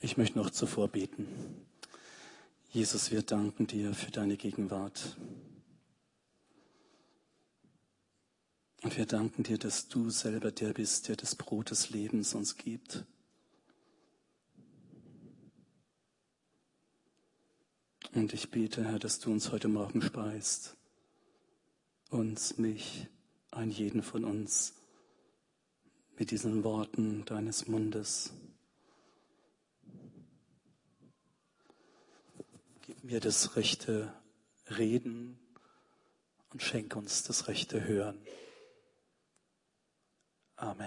Ich möchte noch zuvor beten. Jesus, wir danken dir für deine Gegenwart. Und wir danken dir, dass du selber der bist, der das Brot des Lebens uns gibt. Und ich bete, Herr, dass du uns heute Morgen speist. Uns, mich, einen jeden von uns mit diesen Worten deines Mundes. Gib mir das rechte Reden und schenk uns das rechte Hören. Amen.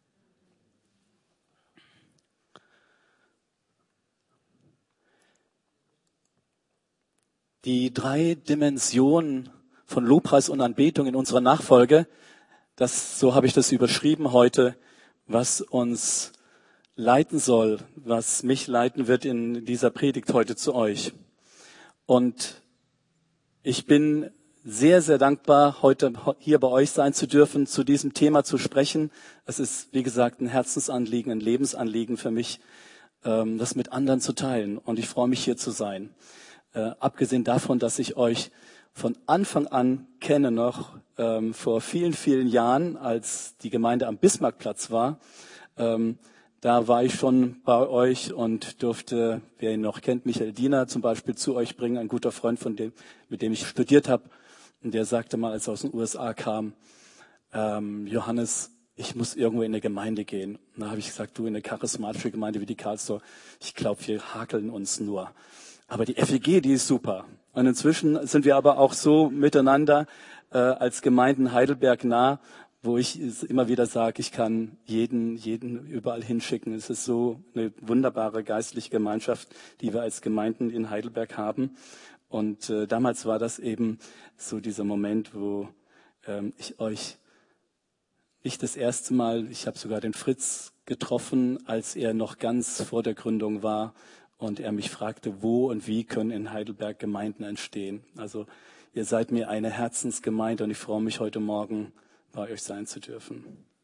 Die 3 Dimensionen von Lobpreis und Anbetung in unserer Nachfolge, so habe ich das überschrieben heute, was uns leiten soll, was mich leiten wird in dieser Predigt heute zu euch. Und ich bin sehr, sehr dankbar, heute hier bei euch sein zu dürfen, zu diesem Thema zu sprechen. Es ist, wie gesagt, ein Herzensanliegen, ein Lebensanliegen für mich, das mit anderen zu teilen. Und ich freue mich, hier zu sein. Abgesehen davon, dass ich euch von Anfang an kenne, noch vor vielen, vielen Jahren, als die Gemeinde am Bismarckplatz war. Da war ich schon bei euch und durfte, wer ihn noch kennt, Michael Diener zum Beispiel zu euch bringen, ein guter Freund mit dem ich studiert habe. Und der sagte mal, als er aus den USA kam, Johannes, ich muss irgendwo in eine Gemeinde gehen. Und da habe ich gesagt, du, in eine charismatische Gemeinde wie die Karlsruhe, ich glaube, wir hakeln uns nur. Aber die FEG, die ist super. Und inzwischen sind wir aber auch so miteinander als Gemeinden Heidelberg nah, wo ich immer wieder sage, ich kann jeden überall hinschicken. Es ist so eine wunderbare geistliche Gemeinschaft, die wir als Gemeinden in Heidelberg haben. Und damals war das eben so dieser Moment, wo ich euch nicht das erste Mal, ich habe sogar den Fritz getroffen, als er noch ganz vor der Gründung war und er mich fragte, wo und wie können in Heidelberg Gemeinden entstehen. Also ihr seid mir eine Herzensgemeinde und ich freue mich heute Morgen, bei euch sein zu dürfen.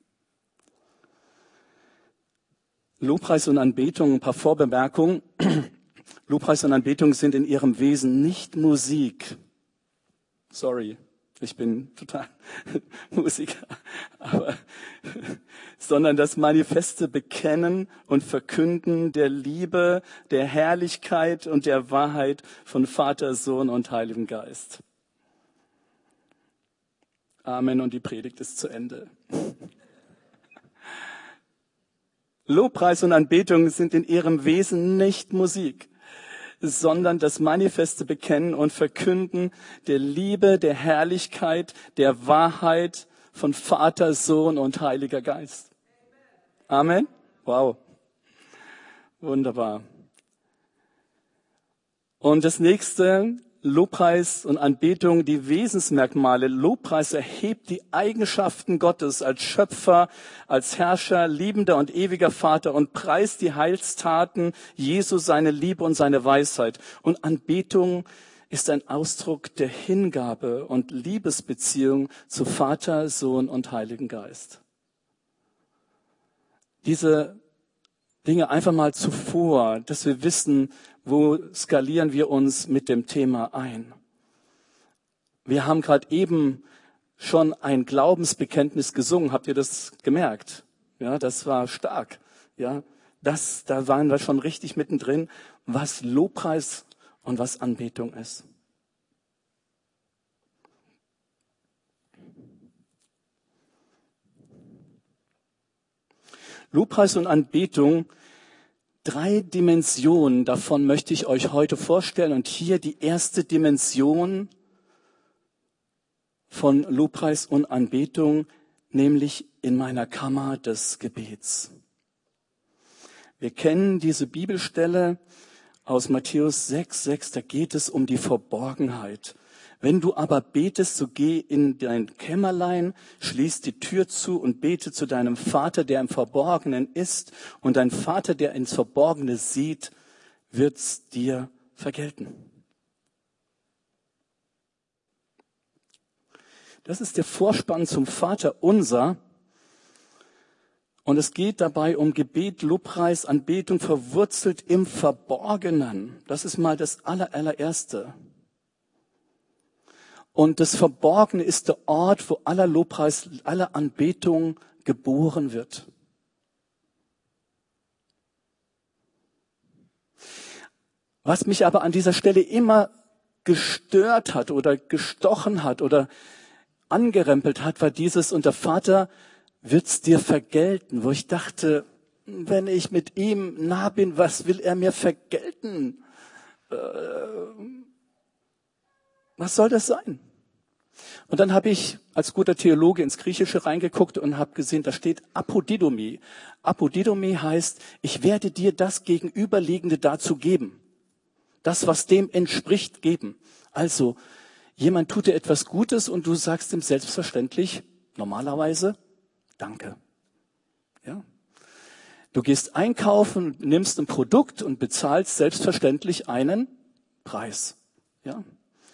Lobpreis und Anbetung, ein paar Vorbemerkungen. Lobpreis und Anbetung sind in ihrem Wesen nicht Musik. Sorry, ich bin total Musiker. Sondern das manifeste Bekennen und Verkünden der Liebe, der Herrlichkeit und der Wahrheit von Vater, Sohn und Heiligem Geist. Amen und die Predigt ist zu Ende. Lobpreis und Anbetung sind in ihrem Wesen nicht Musik, sondern das manifeste Bekennen und Verkünden der Liebe, der Herrlichkeit, der Wahrheit von Vater, Sohn und Heiliger Geist. Amen. Wow. Wunderbar. Und das nächste, Lobpreis und Anbetung, die Wesensmerkmale. Lobpreis erhebt die Eigenschaften Gottes als Schöpfer, als Herrscher, liebender und ewiger Vater und preist die Heilstaten Jesu, seine Liebe und seine Weisheit. Und Anbetung ist ein Ausdruck der Hingabe und Liebesbeziehung zu Vater, Sohn und Heiligen Geist. Diese Dinge einfach mal zuvor, dass wir wissen, wo skalieren wir uns mit dem Thema ein. Wir haben gerade eben schon ein Glaubensbekenntnis gesungen. Habt ihr das gemerkt? Ja, das war stark. Ja, da waren wir schon richtig mittendrin, was Lobpreis und was Anbetung ist. Lobpreis und Anbetung, 3 Dimensionen davon möchte ich euch heute vorstellen. Und hier die erste Dimension von Lobpreis und Anbetung, nämlich in meiner Kammer des Gebets. Wir kennen diese Bibelstelle aus Matthäus 6,6, da geht es um die Verborgenheit. Wenn du aber betest, so geh in dein Kämmerlein, schließ die Tür zu und bete zu deinem Vater, der im Verborgenen ist. Und dein Vater, der ins Verborgene sieht, wird's dir vergelten. Das ist der Vorspann zum Vater unser. Und es geht dabei um Gebet, Lobpreis, Anbetung, verwurzelt im Verborgenen. Das ist mal das allererste. Und das Verborgene ist der Ort, wo aller Lobpreis, aller Anbetung geboren wird. Was mich aber an dieser Stelle immer gestört hat oder gestochen hat oder angerempelt hat, war dieses: Und der Vater wird's dir vergelten, wo ich dachte, wenn ich mit ihm nah bin, was will er mir vergelten? Was soll das sein? Und dann habe ich als guter Theologe ins Griechische reingeguckt und habe gesehen, da steht Apodidomi. Apodidomi heißt, ich werde dir das Gegenüberliegende dazu geben. Das, was dem entspricht, geben. Also, jemand tut dir etwas Gutes und du sagst ihm selbstverständlich, normalerweise, Danke. Ja? Du gehst einkaufen, nimmst ein Produkt und bezahlst selbstverständlich einen Preis. Ja?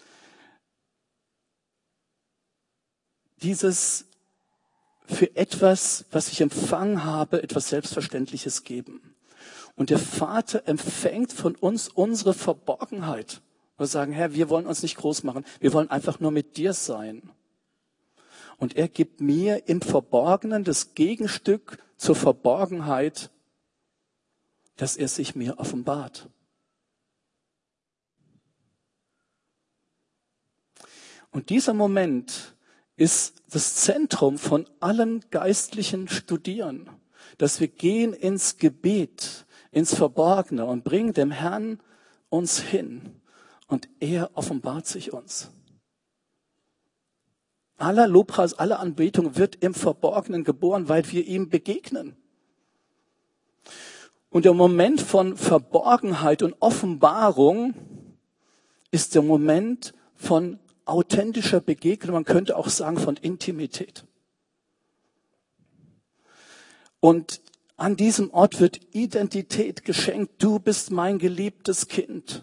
Dieses für etwas, was ich empfangen habe, etwas Selbstverständliches geben. Und der Vater empfängt von uns unsere Verborgenheit. Wir sagen, Herr, wir wollen uns nicht groß machen, wir wollen einfach nur mit dir sein. Und er gibt mir im Verborgenen das Gegenstück zur Verborgenheit, dass er sich mir offenbart. Und dieser Moment ist das Zentrum von allen geistlichen Studieren, dass wir gehen ins Gebet, ins Verborgene und bringen dem Herrn uns hin und er offenbart sich uns. Aller Lobpreis, alle Anbetung wird im Verborgenen geboren, weil wir ihm begegnen. Und der Moment von Verborgenheit und Offenbarung ist der Moment von authentischer Begegnung, man könnte auch sagen von Intimität. Und an diesem Ort wird Identität geschenkt. Du bist mein geliebtes Kind.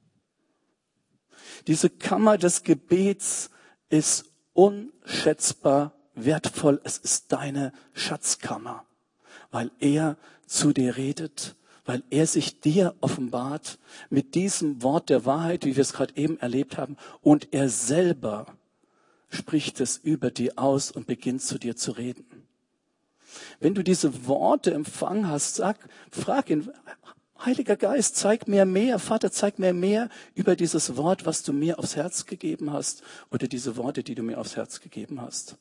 Diese Kammer des Gebets ist unschätzbar wertvoll. Es ist deine Schatzkammer, weil er zu dir redet, weil er sich dir offenbart mit diesem Wort der Wahrheit, wie wir es gerade eben erlebt haben. Und er selber spricht es über dir aus und beginnt zu dir zu reden. Wenn du diese Worte empfangen hast, frag ihn, Heiliger Geist, zeig mir mehr, Vater, zeig mir mehr über dieses Wort, was du mir aufs Herz gegeben hast, oder diese Worte, die du mir aufs Herz gegeben hast.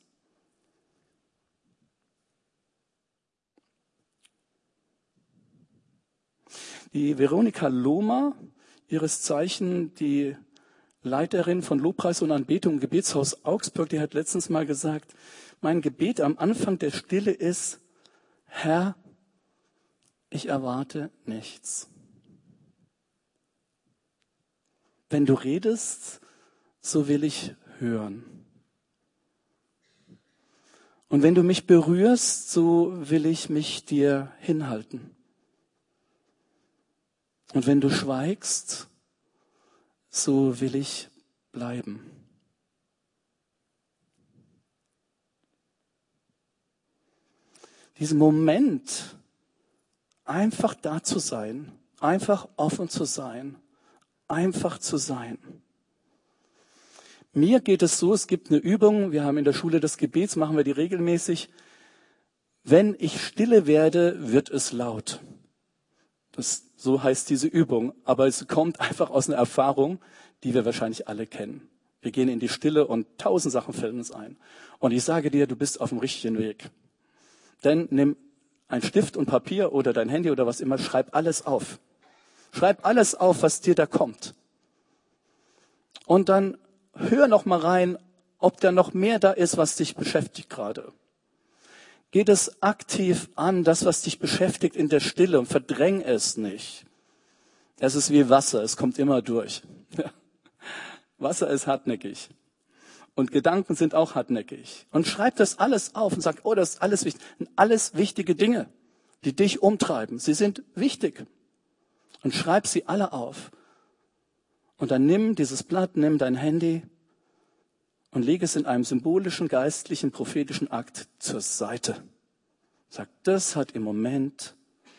Die Veronika Lohmer, ihres Zeichen die Leiterin von Lobpreis und Anbetung im Gebetshaus Augsburg, die hat letztens mal gesagt, mein Gebet am Anfang der Stille ist, Herr, ich erwarte nichts. Wenn du redest, so will ich hören. Und wenn du mich berührst, so will ich mich dir hinhalten. Und wenn du schweigst, so will ich bleiben. Diesen Moment, einfach da zu sein, einfach offen zu sein, einfach zu sein. Mir geht es so, es gibt eine Übung, wir haben in der Schule des Gebets, machen wir die regelmäßig. Wenn ich stille werde, wird es laut. So heißt diese Übung, aber es kommt einfach aus einer Erfahrung, die wir wahrscheinlich alle kennen. Wir gehen in die Stille und 1000 Sachen fallen uns ein. Und ich sage dir, du bist auf dem richtigen Weg. Denn nimm ein Stift und Papier oder dein Handy oder was immer, schreib alles auf. Schreib alles auf, was dir da kommt. Und dann hör noch mal rein, ob da noch mehr da ist, was dich beschäftigt gerade. Geh das aktiv an, das, was dich beschäftigt in der Stille und verdräng es nicht. Es ist wie Wasser, es kommt immer durch. Wasser ist hartnäckig. Und Gedanken sind auch hartnäckig. Und schreib das alles auf und sag, oh, das ist alles wichtig. Alles wichtige Dinge, die dich umtreiben. Sie sind wichtig. Und schreib sie alle auf. Und dann nimm dieses Blatt, nimm dein Handy und leg es in einem symbolischen, geistlichen, prophetischen Akt zur Seite. Sag, das hat im Moment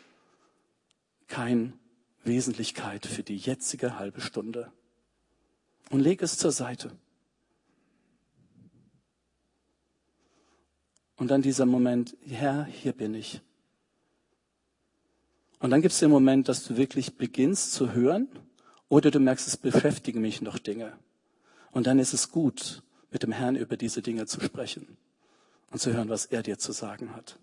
keine Wesentlichkeit für die jetzige halbe Stunde. Und leg es zur Seite. Und dann dieser Moment, Herr, hier bin ich. Und dann gibt es den Moment, dass du wirklich beginnst zu hören oder du merkst, es beschäftigen mich noch Dinge. Und dann ist es gut, mit dem Herrn über diese Dinge zu sprechen und zu hören, was er dir zu sagen hat.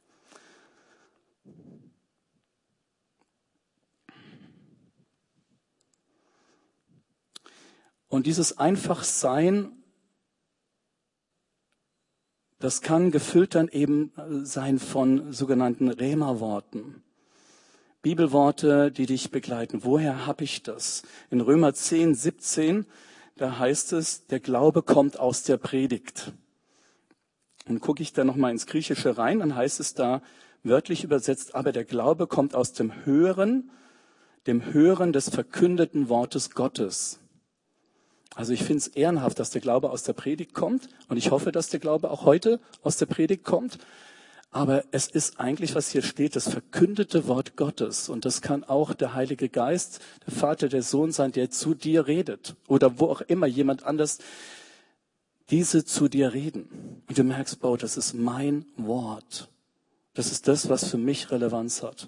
Und dieses Einfachsein, das kann gefüllt dann eben sein von sogenannten Rema-Worten. Bibelworte, die dich begleiten. Woher habe ich das? In Römer 10, 17, da heißt es, der Glaube kommt aus der Predigt. Und gucke ich da nochmal ins Griechische rein, dann heißt es da wörtlich übersetzt, aber der Glaube kommt aus dem Hören des verkündeten Wortes Gottes. Also ich finde es ehrenhaft, dass der Glaube aus der Predigt kommt und ich hoffe, dass der Glaube auch heute aus der Predigt kommt. Aber es ist eigentlich, was hier steht, das verkündete Wort Gottes. Und das kann auch der Heilige Geist, der Vater, der Sohn sein, der zu dir redet. Oder wo auch immer jemand anders diese zu dir reden. Und du merkst, boah, das ist mein Wort. Das ist das, was für mich Relevanz hat.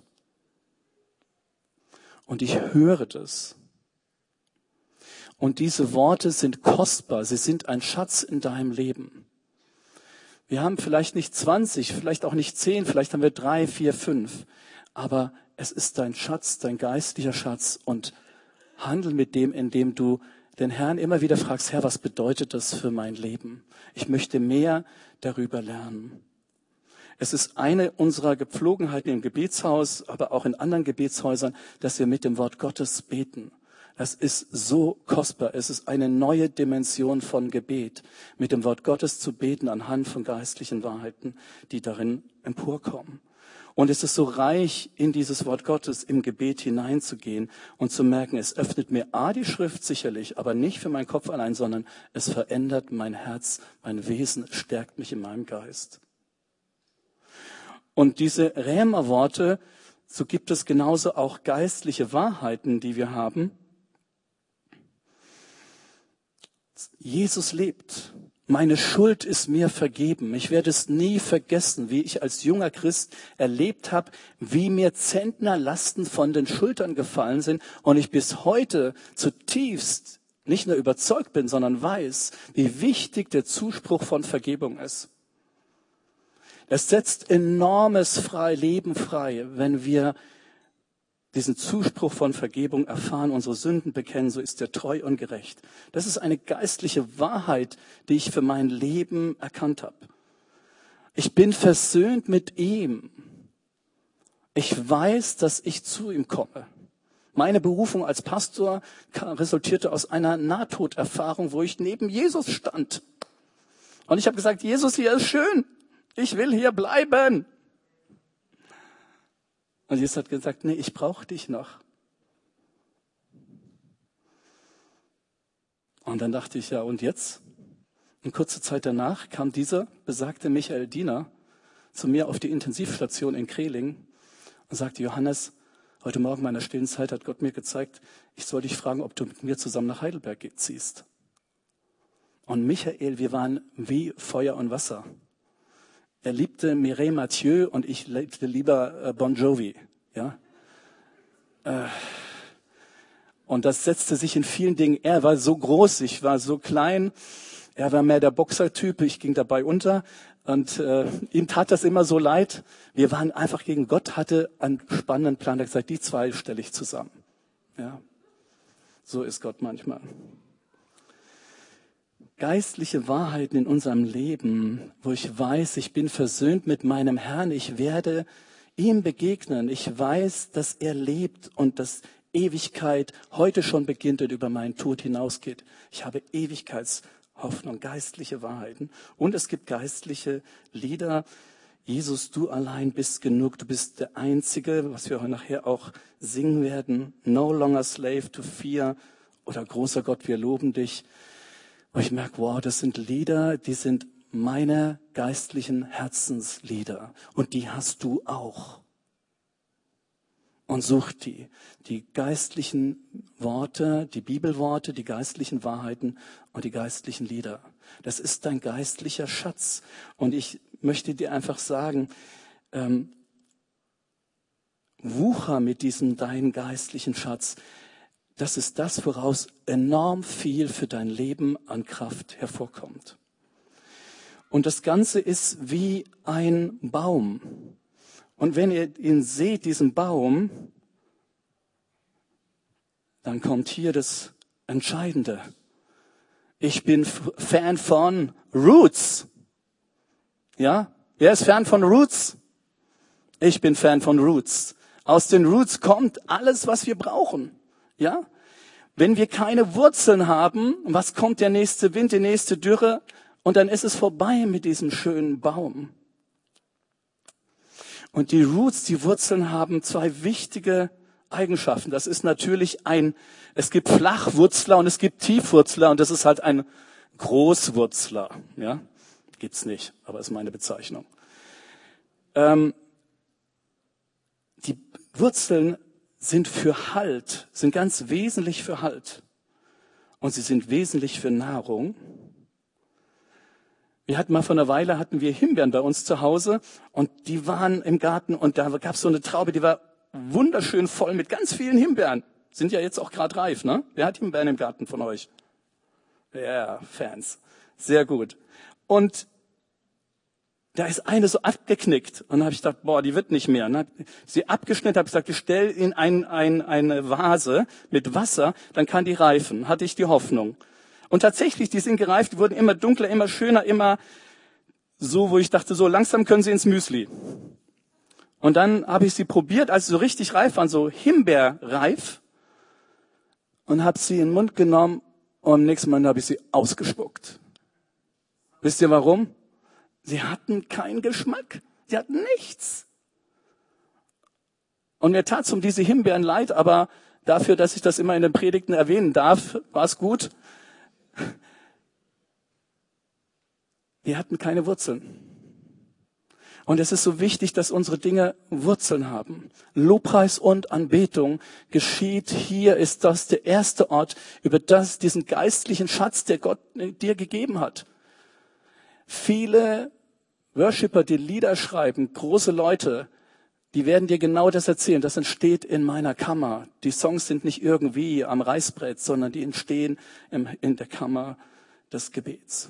Und ich höre das. Und diese Worte sind kostbar. Sie sind ein Schatz in deinem Leben. Wir haben vielleicht nicht 20, vielleicht auch nicht 10, vielleicht haben wir 3, 4, 5. Aber es ist dein Schatz, dein geistlicher Schatz. Und handel mit dem, indem du den Herrn immer wieder fragst, Herr, was bedeutet das für mein Leben? Ich möchte mehr darüber lernen. Es ist eine unserer Gepflogenheiten im Gebetshaus, aber auch in anderen Gebetshäusern, dass wir mit dem Wort Gottes beten. Das ist so kostbar. Es ist eine neue Dimension von Gebet, mit dem Wort Gottes zu beten anhand von geistlichen Wahrheiten, die darin emporkommen. Und es ist so reich, in dieses Wort Gottes im Gebet hineinzugehen und zu merken, es öffnet mir die Schrift sicherlich, aber nicht für meinen Kopf allein, sondern es verändert mein Herz, mein Wesen, stärkt mich in meinem Geist. Und diese Rhema-Worte, so gibt es genauso auch geistliche Wahrheiten, die wir haben. Jesus lebt. Meine Schuld ist mir vergeben. Ich werde es nie vergessen, wie ich als junger Christ erlebt habe, wie mir Zentnerlasten von den Schultern gefallen sind und ich bis heute zutiefst nicht nur überzeugt bin, sondern weiß, wie wichtig der Zuspruch von Vergebung ist. Es setzt enormes Leben frei, wenn wir diesen Zuspruch von Vergebung erfahren, unsere Sünden bekennen, so ist er treu und gerecht. Das ist eine geistliche Wahrheit, die ich für mein Leben erkannt habe. Ich bin versöhnt mit ihm. Ich weiß, dass ich zu ihm komme. Meine Berufung als Pastor resultierte aus einer Nahtoderfahrung, wo ich neben Jesus stand. Und ich habe gesagt, Jesus, hier ist schön. Ich will hier bleiben. Und Jesus hat gesagt, nee, ich brauche dich noch. Und dann dachte ich, ja, und jetzt? Und kurze Zeit danach kam dieser besagte Michael Diener zu mir auf die Intensivstation in Kreling und sagte, Johannes, heute Morgen in meiner stillen Zeit hat Gott mir gezeigt, ich soll dich fragen, ob du mit mir zusammen nach Heidelberg ziehst. Und Michael, wir waren wie Feuer und Wasser. Er liebte Mireille Mathieu und ich liebte lieber Bon Jovi. Ja? Und das setzte sich in vielen Dingen. Er war so groß, ich war so klein. Er war mehr der Boxertyp, ich ging dabei unter. Und ihm tat das immer so leid. Wir waren einfach gegen Gott, hatte einen spannenden Plan. Er hat gesagt, die zwei stelle ich zusammen. Ja? So ist Gott manchmal. Geistliche Wahrheiten in unserem Leben, wo ich weiß, ich bin versöhnt mit meinem Herrn, ich werde ihm begegnen, ich weiß, dass er lebt und dass Ewigkeit heute schon beginnt und über meinen Tod hinausgeht. Ich habe Ewigkeitshoffnung, geistliche Wahrheiten. Und es gibt geistliche Lieder. Jesus, du allein bist genug, du bist der Einzige, was wir nachher auch singen werden. No longer slave to fear oder großer Gott, wir loben dich. Und ich merke, wow, das sind Lieder, die sind meine geistlichen Herzenslieder. Und die hast du auch. Und such die geistlichen Worte, die Bibelworte, die geistlichen Wahrheiten und die geistlichen Lieder. Das ist dein geistlicher Schatz. Und ich möchte dir einfach sagen, wucher mit diesem deinen geistlichen Schatz. Das ist das, woraus enorm viel für dein Leben an Kraft hervorkommt. Und das Ganze ist wie ein Baum. Und wenn ihr ihn seht, diesen Baum, dann kommt hier das Entscheidende. Ich bin Fan von Roots. Ja? Wer ist Fan von Roots? Ich bin Fan von Roots. Aus den Roots kommt alles, was wir brauchen. Ja? Wenn wir keine Wurzeln haben, was kommt der nächste Wind, die nächste Dürre? Und dann ist es vorbei mit diesem schönen Baum. Und die Roots, die Wurzeln haben zwei wichtige Eigenschaften. Das ist natürlich es gibt Flachwurzler und es gibt Tiefwurzler und das ist halt ein Großwurzler. Ja? Gibt's nicht, aber ist meine Bezeichnung. Die Wurzeln sind für Halt, sind ganz wesentlich für Halt. Und sie sind wesentlich für Nahrung. Wir hatten mal vor einer Weile Himbeeren bei uns zu Hause und die waren im Garten und da gab es so eine Traube, die war wunderschön voll mit ganz vielen Himbeeren. Sind ja jetzt auch gerade reif, ne? Wer hat Himbeeren im Garten von euch? Ja, Fans. Sehr gut. Und da ist eine so abgeknickt. Und dann habe ich gedacht, die wird nicht mehr. Und dann habe sie abgeschnitten, habe gesagt, ich stell in eine Vase mit Wasser, dann kann die reifen. Hatte ich die Hoffnung. Und tatsächlich, die sind gereift, die wurden immer dunkler, immer schöner, immer so, wo ich dachte, so langsam können sie ins Müsli. Und dann habe ich sie probiert, als sie so richtig reif waren, so himbeerreif. Und habe sie in den Mund genommen und am nächsten Mal habe ich sie ausgespuckt. Wisst ihr warum? Sie hatten keinen Geschmack. Sie hatten nichts. Und mir tat's um diese Himbeeren leid, aber dafür, dass ich das immer in den Predigten erwähnen darf, war es gut. Wir hatten keine Wurzeln. Und es ist so wichtig, dass unsere Dinge Wurzeln haben. Lobpreis und Anbetung geschieht hier, ist das der erste Ort, über diesen geistlichen Schatz, der Gott dir gegeben hat. Viele Worshipper, die Lieder schreiben, große Leute, die werden dir genau das erzählen. Das entsteht in meiner Kammer. Die Songs sind nicht irgendwie am Reißbrett, sondern die entstehen in der Kammer des Gebets.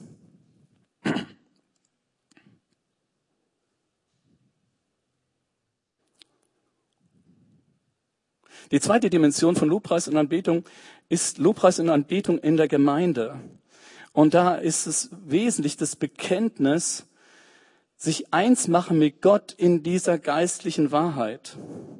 Die zweite Dimension von Lobpreis und Anbetung ist Lobpreis und Anbetung in der Gemeinde. Und da ist es wesentlich das Bekenntnis, sich eins machen mit Gott in dieser geistlichen Wahrheit.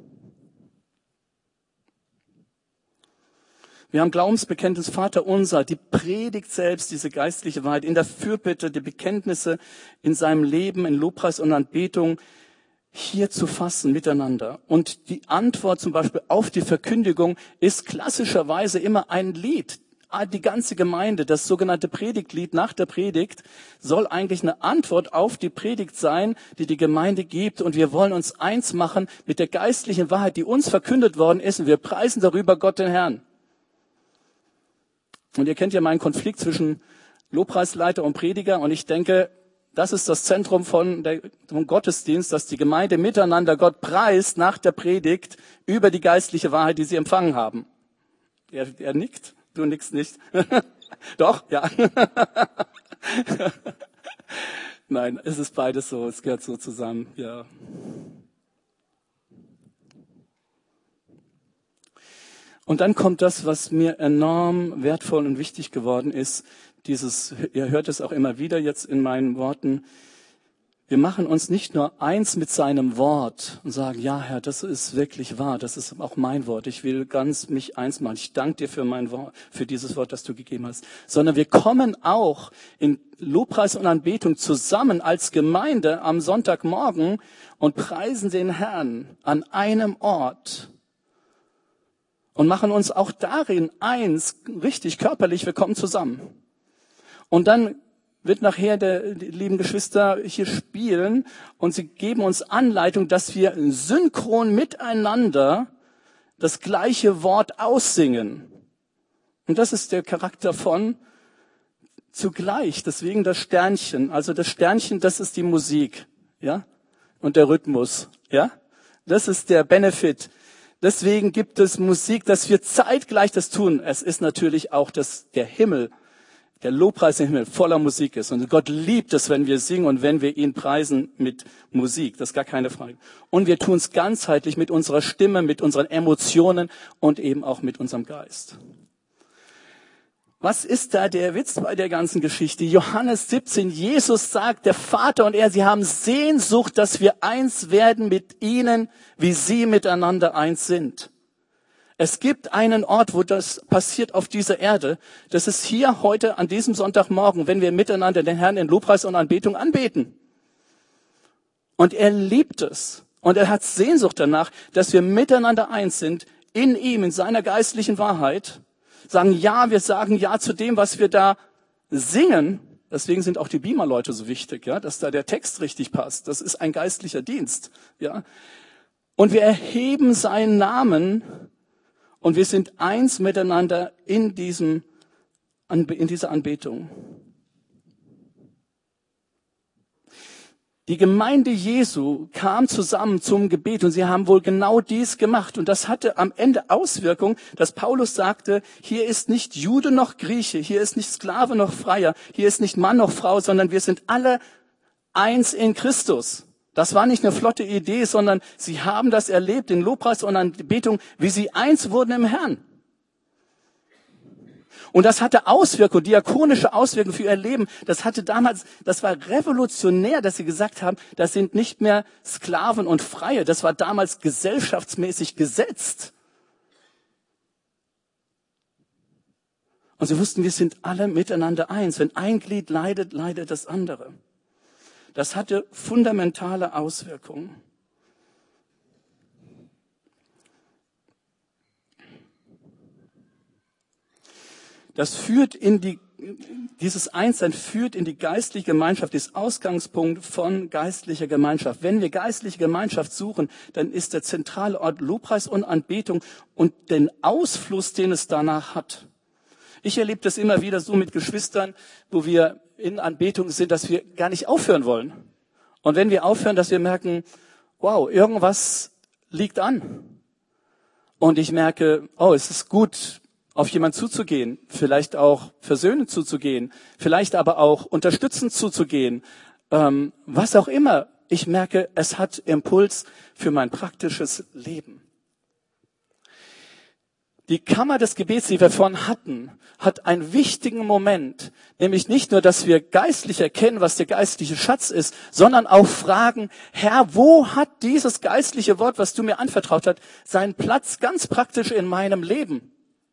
Wir haben Glaubensbekenntnis, Vater unser, die predigt selbst diese geistliche Wahrheit in der Fürbitte, die Bekenntnisse in seinem Leben, in Lobpreis und Anbetung hier zu fassen miteinander. Und die Antwort zum Beispiel auf die Verkündigung ist klassischerweise immer ein Lied. Die ganze Gemeinde, das sogenannte Predigtlied nach der Predigt, soll eigentlich eine Antwort auf die Predigt sein, die die Gemeinde gibt. Und wir wollen uns eins machen mit der geistlichen Wahrheit, die uns verkündet worden ist. Und wir preisen darüber Gott den Herrn. Und ihr kennt ja meinen Konflikt zwischen Lobpreisleiter und Prediger. Und ich denke, das ist das Zentrum vom Gottesdienst, dass die Gemeinde miteinander Gott preist nach der Predigt über die geistliche Wahrheit, die sie empfangen haben. Er nickt. Du nickst nicht. Doch, ja. Nein, es ist beides so, es gehört so zusammen, ja. Und dann kommt das, was mir enorm wertvoll und wichtig geworden ist, ihr hört es auch immer wieder jetzt in meinen Worten, wir machen uns nicht nur eins mit seinem Wort und sagen, ja Herr, das ist wirklich wahr, das ist auch mein Wort, ich will ganz mich eins machen, ich danke dir für mein Wort, für dieses Wort, das du gegeben hast, sondern wir kommen auch in Lobpreis und Anbetung zusammen als Gemeinde am Sonntagmorgen und preisen den Herrn an einem Ort und machen uns auch darin eins, richtig körperlich, wir kommen zusammen. Und dann wird nachher die lieben Geschwister hier spielen und sie geben uns Anleitung, dass wir synchron miteinander das gleiche Wort aussingen. Und das ist der Charakter von zugleich. Deswegen das Sternchen. Also das Sternchen, das ist die Musik, ja, und der Rhythmus, ja. Das ist der Benefit. Deswegen gibt es Musik, dass wir zeitgleich das tun. Es ist natürlich auch, dass der Himmel, der Lobpreis im Himmel voller Musik ist. Und Gott liebt es, wenn wir singen und wenn wir ihn preisen mit Musik. Das ist gar keine Frage. Und wir tun es ganzheitlich mit unserer Stimme, mit unseren Emotionen und eben auch mit unserem Geist. Was ist da der Witz bei der ganzen Geschichte? Johannes 17, Jesus sagt, der Vater und er, sie haben Sehnsucht, dass wir eins werden mit ihnen, wie sie miteinander eins sind. Es gibt einen Ort, wo das passiert auf dieser Erde. Das ist hier heute an diesem Sonntagmorgen, wenn wir miteinander den Herrn in Lobpreis und Anbetung anbeten. Und er liebt es. Und er hat Sehnsucht danach, dass wir miteinander eins sind, in ihm, in seiner geistlichen Wahrheit. Wir sagen ja zu dem, was wir da singen. Deswegen sind auch die Beamer-Leute so wichtig, ja, dass da der Text richtig passt. Das ist ein geistlicher Dienst, ja. Und wir erheben seinen Namen und wir sind eins miteinander in dieser Anbetung. Die Gemeinde Jesu kam zusammen zum Gebet und sie haben wohl genau dies gemacht. Und das hatte am Ende Auswirkungen, dass Paulus sagte, hier ist nicht Jude noch Grieche, hier ist nicht Sklave noch Freier, hier ist nicht Mann noch Frau, sondern wir sind alle eins in Christus. Das war nicht eine flotte Idee, sondern sie haben das erlebt in Lobpreis und Anbetung, wie sie eins wurden im Herrn. Und das hatte Auswirkungen, diakonische Auswirkungen für ihr Leben. Das war revolutionär, dass sie gesagt haben, das sind nicht mehr Sklaven und Freie. Das war damals gesellschaftsmäßig gesetzt. Und sie wussten, wir sind alle miteinander eins. Wenn ein Glied leidet, leidet das andere. Das hatte fundamentale Auswirkungen. Dieses Einssein führt in die geistliche Gemeinschaft, ist Ausgangspunkt von geistlicher Gemeinschaft. Wenn wir geistliche Gemeinschaft suchen, dann ist der zentrale Ort Lobpreis und Anbetung und den Ausfluss, den es danach hat. Ich erlebe das immer wieder so mit Geschwistern, wo wir in Anbetung sind, dass wir gar nicht aufhören wollen. Und wenn wir aufhören, dass wir merken, wow, irgendwas liegt an. Und ich merke, es ist gut, auf jemanden zuzugehen, vielleicht auch versöhnend zuzugehen, vielleicht aber auch unterstützend zuzugehen, was auch immer. Ich merke, es hat Impuls für mein praktisches Leben. Die Kammer des Gebets, die wir vorhin hatten, hat einen wichtigen Moment, nämlich nicht nur, dass wir geistlich erkennen, was der geistliche Schatz ist, sondern auch fragen, Herr, wo hat dieses geistliche Wort, was du mir anvertraut hast, seinen Platz ganz praktisch in meinem Leben?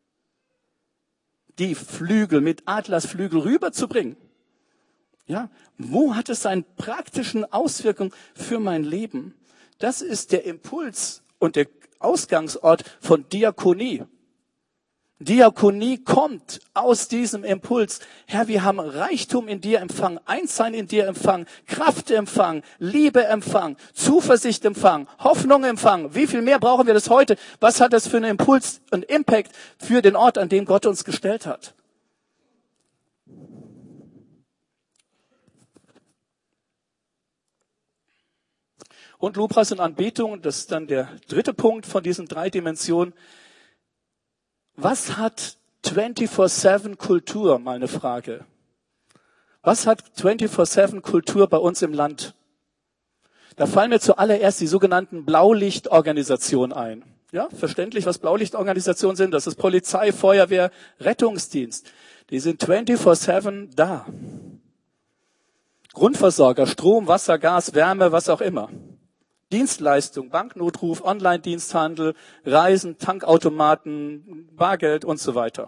Die Flügel mit Adlersflügel rüberzubringen. Ja, wo hat es seine praktischen Auswirkungen für mein Leben? Das ist der Impuls und der Ausgangsort von Diakonie. Diakonie kommt aus diesem Impuls. Herr, wir haben Reichtum in dir empfangen, Einssein in dir empfangen, Kraft empfangen, Liebe empfangen, Zuversicht empfangen, Hoffnung empfangen. Wie viel mehr brauchen wir das heute? Was hat das für einen Impuls und Impact für den Ort, an dem Gott uns gestellt hat? Und Lobpreis und Anbetung, das ist dann der dritte Punkt von diesen 3 Dimensionen. Was hat 24/7 Kultur? Mal eine Frage. Was hat 24/7 Kultur bei uns im Land? Da fallen mir zuallererst die sogenannten Blaulichtorganisationen ein. Ja, verständlich, was Blaulichtorganisationen sind. Das ist Polizei, Feuerwehr, Rettungsdienst. Die sind 24/7 da. Grundversorger, Strom, Wasser, Gas, Wärme, was auch immer. Dienstleistung, Banknotruf, Online-Diensthandel, Reisen, Tankautomaten, Bargeld und so weiter.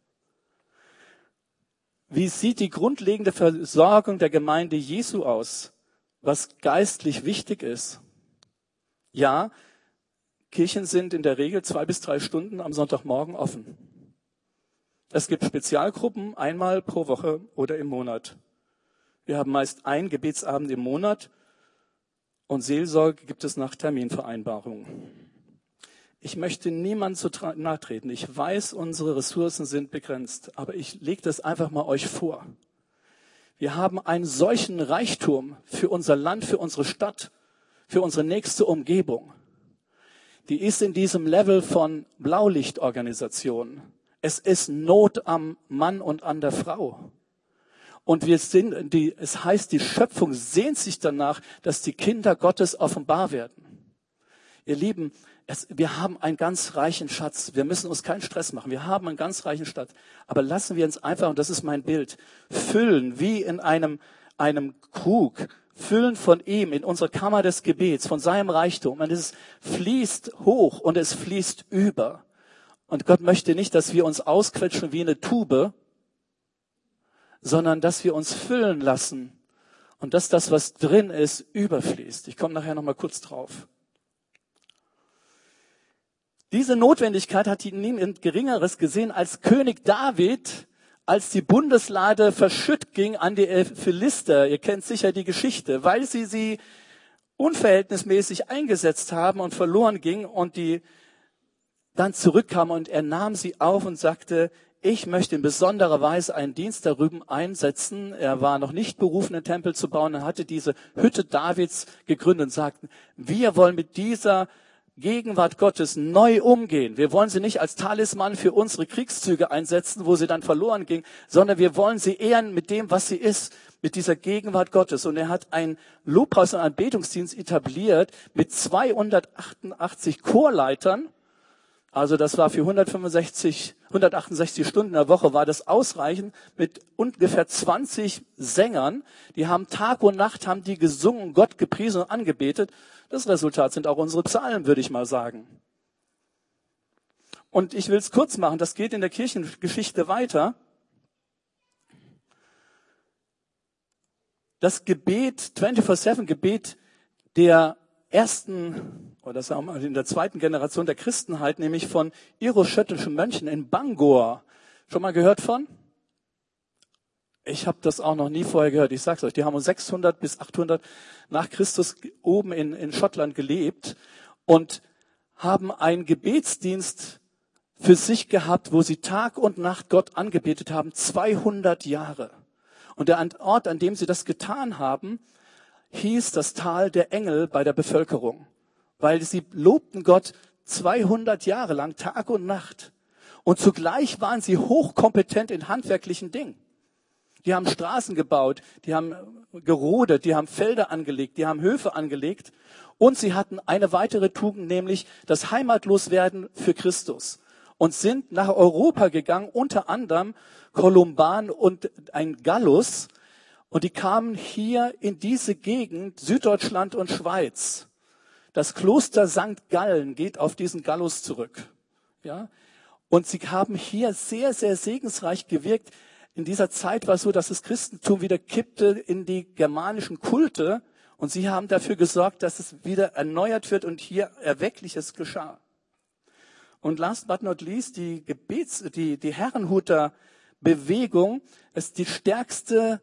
Wie sieht die grundlegende Versorgung der Gemeinde Jesu aus, was geistlich wichtig ist? Ja, Kirchen sind in der Regel 2 bis 3 Stunden am Sonntagmorgen offen. Es gibt Spezialgruppen einmal pro Woche oder im Monat. Wir haben meist einen Gebetsabend im Monat und Seelsorge gibt es nach Terminvereinbarung. Ich möchte niemandem zu nahe treten. Ich weiß, unsere Ressourcen sind begrenzt, aber ich lege das einfach mal euch vor. Wir haben einen solchen Reichtum für unser Land, für unsere Stadt, für unsere nächste Umgebung. Die ist in diesem Level von Blaulichtorganisation. Es ist Not am Mann und an der Frau. Und es heißt, die Schöpfung sehnt sich danach, dass die Kinder Gottes offenbar werden. Ihr Lieben, wir haben einen ganz reichen Schatz. Wir müssen uns keinen Stress machen. Wir haben einen ganz reichen Schatz. Aber lassen wir uns einfach, und das ist mein Bild, füllen wie in einem Krug, füllen von ihm in unsere Kammer des Gebets, von seinem Reichtum. Und es fließt hoch und es fließt über. Und Gott möchte nicht, dass wir uns ausquetschen wie eine Tube, sondern dass wir uns füllen lassen und dass das, was drin ist, überfließt. Ich komme nachher noch mal kurz drauf. Diese Notwendigkeit hat niemand Geringeres gesehen als König David, als die Bundeslade verschütt ging an die Philister. Ihr kennt sicher die Geschichte, weil sie unverhältnismäßig eingesetzt haben und verloren ging und die dann zurückkamen und er nahm sie auf und sagte, ich möchte in besonderer Weise einen Dienst darüber einsetzen. Er war noch nicht berufen, einen Tempel zu bauen. Er hatte diese Hütte Davids gegründet und sagten, wir wollen mit dieser Gegenwart Gottes neu umgehen. Wir wollen sie nicht als Talisman für unsere Kriegszüge einsetzen, wo sie dann verloren ging, sondern wir wollen sie ehren mit dem, was sie ist, mit dieser Gegenwart Gottes. Und er hat einen Lobpreis- und Anbetungsdienst etabliert mit 288 Chorleitern. Also das war für 168 Stunden in der Woche, war das ausreichend mit ungefähr 20 Sängern. Die haben Tag und Nacht haben die gesungen, Gott gepriesen und angebetet. Das Resultat sind auch unsere Psalmen, würde ich mal sagen. Und ich will es kurz machen, das geht in der Kirchengeschichte weiter. Das Gebet, 24/7-Gebet der ersten, oder sagen wir mal in der zweiten Generation der Christenheit, nämlich von iroschöttischen Mönchen in Bangor. Schon mal gehört von? Ich habe das auch noch nie vorher gehört. Ich sag's euch, die haben um 600 bis 800 nach Christus oben in Schottland gelebt und haben einen Gebetsdienst für sich gehabt, wo sie Tag und Nacht Gott angebetet haben, 200 Jahre. Und der Ort, an dem sie das getan haben, hieß das Tal der Engel bei der Bevölkerung, weil sie lobten Gott 200 Jahre lang, Tag und Nacht. Und zugleich waren sie hochkompetent in handwerklichen Dingen. Die haben Straßen gebaut, die haben gerodet, die haben Felder angelegt, die haben Höfe angelegt. Und sie hatten eine weitere Tugend, nämlich das Heimatloswerden für Christus. Und sind nach Europa gegangen, unter anderem Kolumban und ein Gallus. Und die kamen hier in diese Gegend, Süddeutschland und Schweiz. Das Kloster St. Gallen geht auf diesen Gallus zurück. Ja? Und sie haben hier sehr, sehr segensreich gewirkt. In dieser Zeit war es so, dass das Christentum wieder kippte in die germanischen Kulte. Und sie haben dafür gesorgt, dass es wieder erneuert wird und hier Erweckliches geschah. Und last but not least, die Herrnhuter Bewegung ist die stärkste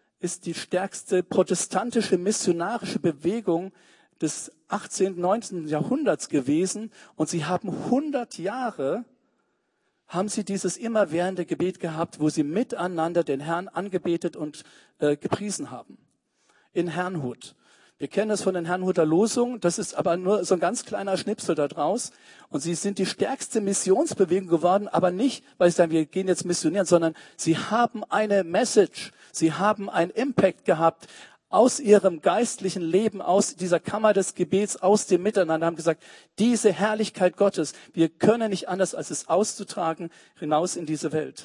protestantische missionarische Bewegung des 18., 19. Jahrhunderts gewesen. Und sie haben 100 Jahre haben sie dieses immerwährende Gebet gehabt, wo sie miteinander den Herrn angebetet und gepriesen haben. In Herrnhut. Wir kennen es von den Herrnhuter Losungen, das ist aber nur so ein ganz kleiner Schnipsel da draus. Und sie sind die stärkste Missionsbewegung geworden, aber nicht, weil sie sagen, wir gehen jetzt missionieren, sondern sie haben eine Message, sie haben einen Impact gehabt aus ihrem geistlichen Leben, aus dieser Kammer des Gebets, aus dem Miteinander, haben gesagt, diese Herrlichkeit Gottes, wir können nicht anders, als es auszutragen, hinaus in diese Welt.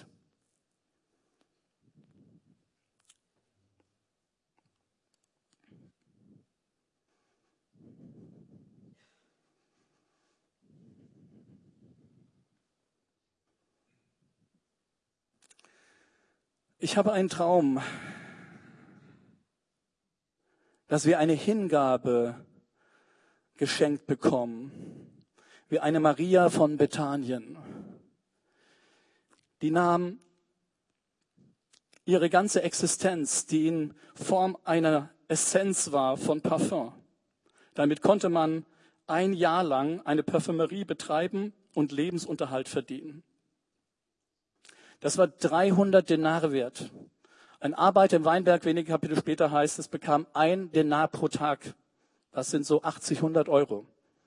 Ich habe einen Traum, dass wir eine Hingabe geschenkt bekommen, wie eine Maria von Bethanien. Die nahm ihre ganze Existenz, die in Form einer Essenz war von Parfum. Damit konnte man ein Jahr lang eine Parfümerie betreiben und Lebensunterhalt verdienen. Das war 300 Denare wert. Ein Arbeiter im Weinberg, wenige Kapitel später heißt es, bekam 1 Denar pro Tag. Das sind so 80, 100 Euro.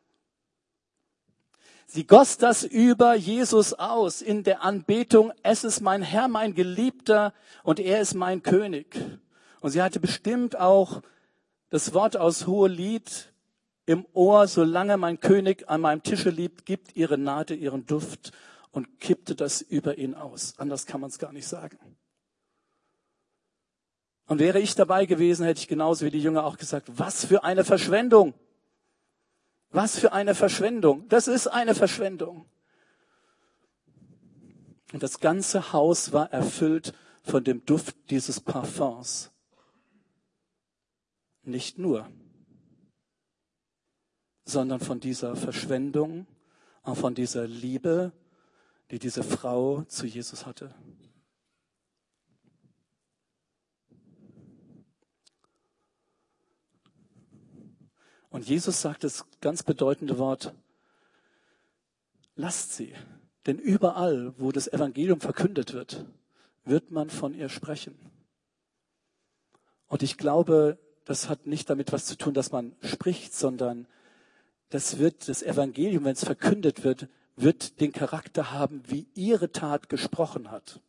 Sie goss das über Jesus aus in der Anbetung. Es ist mein Herr, mein Geliebter und er ist mein König. Und sie hatte bestimmt auch das Wort aus Hohelied im Ohr, solange mein König an meinem Tische liebt, gibt ihre Nade ihren Duft und kippte das über ihn aus. Anders kann man es gar nicht sagen. Und wäre ich dabei gewesen, hätte ich genauso wie die Jünger auch gesagt, was für eine Verschwendung. Was für eine Verschwendung. Das ist eine Verschwendung. Und das ganze Haus war erfüllt von dem Duft dieses Parfums. Nicht nur, sondern von dieser Verschwendung, auch von dieser Liebe, die diese Frau zu Jesus hatte. Und Jesus sagt das ganz bedeutende Wort, lasst sie, denn überall, wo das Evangelium verkündet wird, wird man von ihr sprechen. Und ich glaube, das hat nicht damit was zu tun, dass man spricht, sondern das Evangelium, wenn es verkündet wird, wird den Charakter haben, wie ihre Tat gesprochen hat.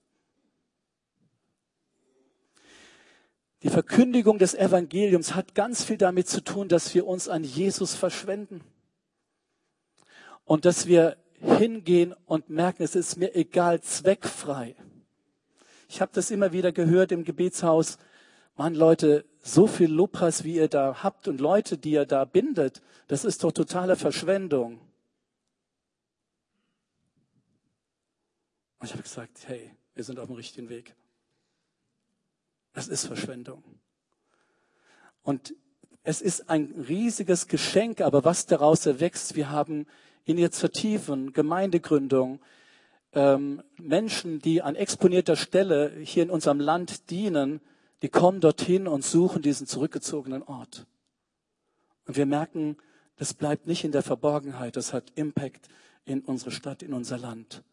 Die Verkündigung des Evangeliums hat ganz viel damit zu tun, dass wir uns an Jesus verschwenden. Und dass wir hingehen und merken, es ist mir egal, zweckfrei. Ich habe das immer wieder gehört im Gebetshaus. Mann, Leute, so viel Lobpreis, wie ihr da habt und Leute, die ihr da bindet, das ist doch totale Verschwendung. Und ich habe gesagt, hey, wir sind auf dem richtigen Weg. Das ist Verschwendung. Und es ist ein riesiges Geschenk, aber was daraus erwächst, wir haben Initiativen, Gemeindegründung, Menschen, die an exponierter Stelle hier in unserem Land dienen, die kommen dorthin und suchen diesen zurückgezogenen Ort. Und wir merken, das bleibt nicht in der Verborgenheit, das hat Impact in unsere Stadt, in unser Land.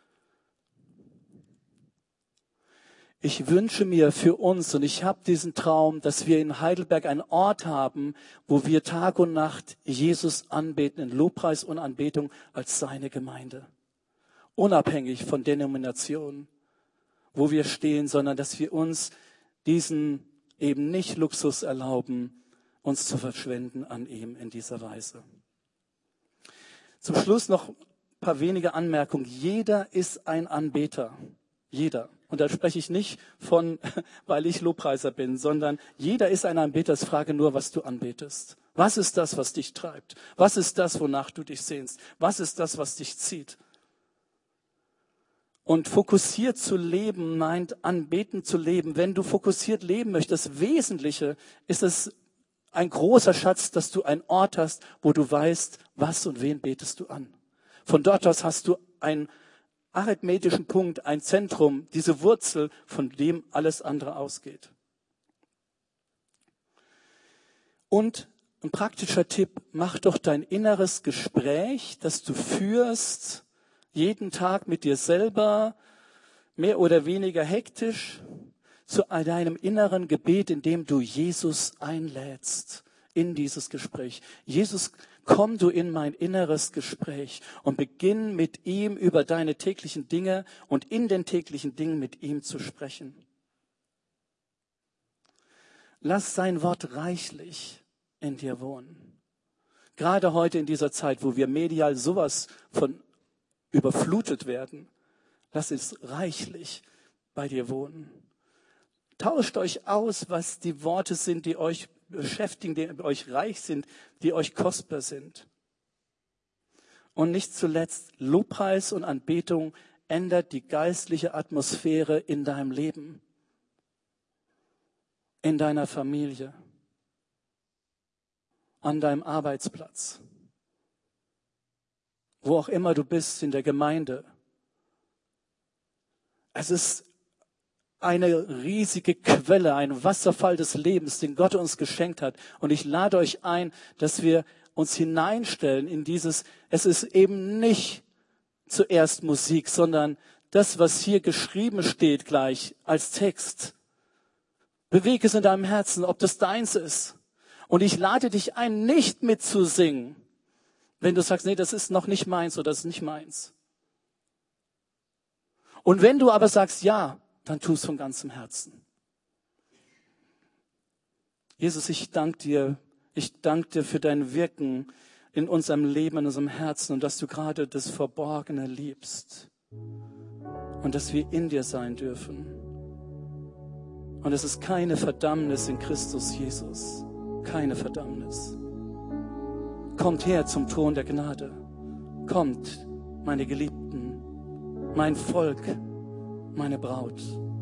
Ich wünsche mir für uns, und ich habe diesen Traum, dass wir in Heidelberg einen Ort haben, wo wir Tag und Nacht Jesus anbeten, in Lobpreis und Anbetung als seine Gemeinde. Unabhängig von Denominationen, wo wir stehen, sondern dass wir uns diesen eben nicht Luxus erlauben, uns zu verschwenden an ihm in dieser Weise. Zum Schluss noch ein paar wenige Anmerkungen. Jeder ist ein Anbeter. Jeder. Und da spreche ich nicht von, weil ich Lobpreiser bin, sondern jeder ist ein Anbeter. Es frage nur, was du anbetest. Was ist das, was dich treibt? Was ist das, wonach du dich sehnst? Was ist das, was dich zieht? Und fokussiert zu leben meint, anbeten zu leben. Wenn du fokussiert leben möchtest, das Wesentliche ist es ein großer Schatz, dass du einen Ort hast, wo du weißt, was und wen betest du an. Von dort aus hast du einen arithmetischen Punkt, ein Zentrum, diese Wurzel, von dem alles andere ausgeht. Und ein praktischer Tipp, mach doch dein inneres Gespräch, das du führst, jeden Tag mit dir selber, mehr oder weniger hektisch, zu deinem inneren Gebet, in dem du Jesus einlädst in dieses Gespräch. Jesus, komm du in mein inneres Gespräch und beginn mit ihm über deine täglichen Dinge und in den täglichen Dingen mit ihm zu sprechen. Lass sein Wort reichlich in dir wohnen. Gerade heute in dieser Zeit, wo wir medial sowas von überflutet werden, lass es reichlich bei dir wohnen. Tauscht euch aus, was die Worte sind, die euch beschäftigen, die euch reich sind, die euch kostbar sind. Und nicht zuletzt, Lobpreis und Anbetung ändert die geistliche Atmosphäre in deinem Leben, in deiner Familie, an deinem Arbeitsplatz, wo auch immer du bist, in der Gemeinde. Es ist eine riesige Quelle, ein Wasserfall des Lebens, den Gott uns geschenkt hat. Und ich lade euch ein, dass wir uns hineinstellen in dieses, es ist eben nicht zuerst Musik, sondern das, was hier geschrieben steht gleich als Text. Bewege es in deinem Herzen, ob das deins ist. Und ich lade dich ein, nicht mitzusingen, wenn du sagst, nee, das ist noch nicht meins oder das ist nicht meins. Und wenn du aber sagst, ja, dann tu es von ganzem Herzen. Jesus, ich danke dir für dein Wirken in unserem Leben, in unserem Herzen und dass du gerade das Verborgene liebst und dass wir in dir sein dürfen. Und es ist keine Verdammnis in Christus Jesus, keine Verdammnis. Kommt her zum Thron der Gnade. Kommt, meine Geliebten, mein Volk, meine Braut.